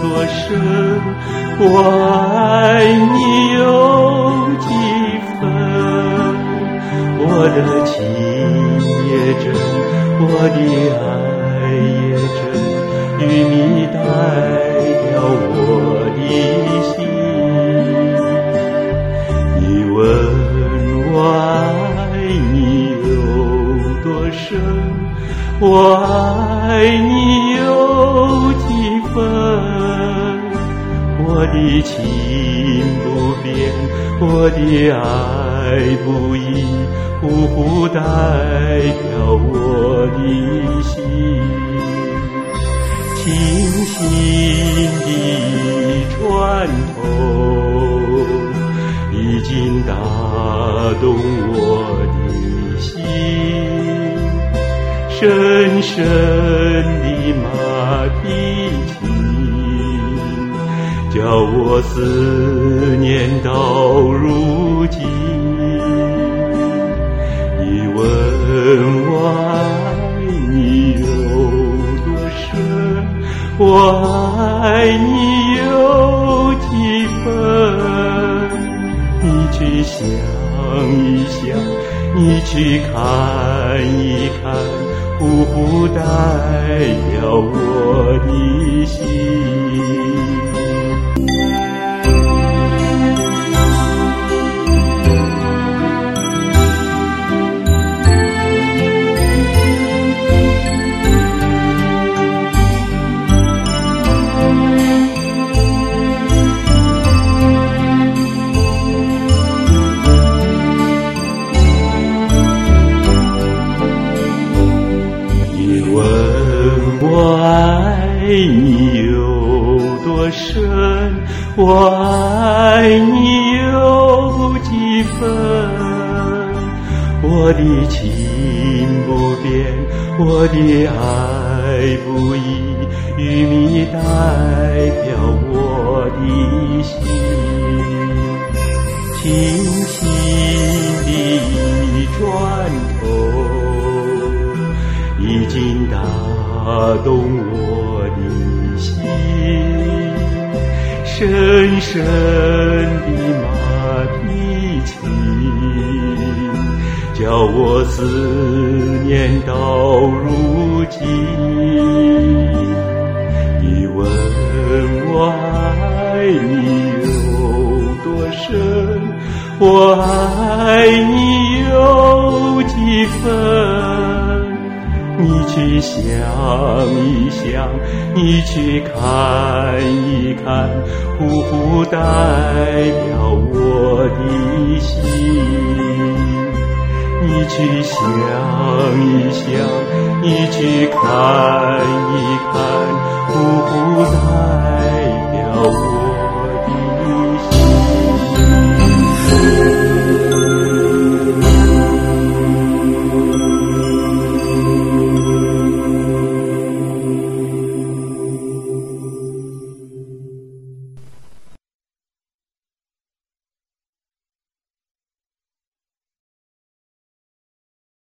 多深，我爱你有几分。我的情也真，我的爱也真，与你代表我的心。你问我爱你有多深，我爱你有几分。我的情不变，我的爱不移，呼呼代表我的心。轻轻地穿透，已经打动我的心。深深的马蹄声，叫我思念到如今。你问我爱你有多深，我爱你有几分。你去想一想，你去看一看，呼呼代表我的心。我爱你有多深，我爱你有几分。我的情不变，我的爱不移，与你代表我的心。轻轻地穿透，已经打动我的心。深深的马蹄声，叫我思念到如今。你问我爱你有多深，我爱你有几分。你去想一想，你去看一看，呼呼代表我的心。你去想一想，你去看一看，呼呼代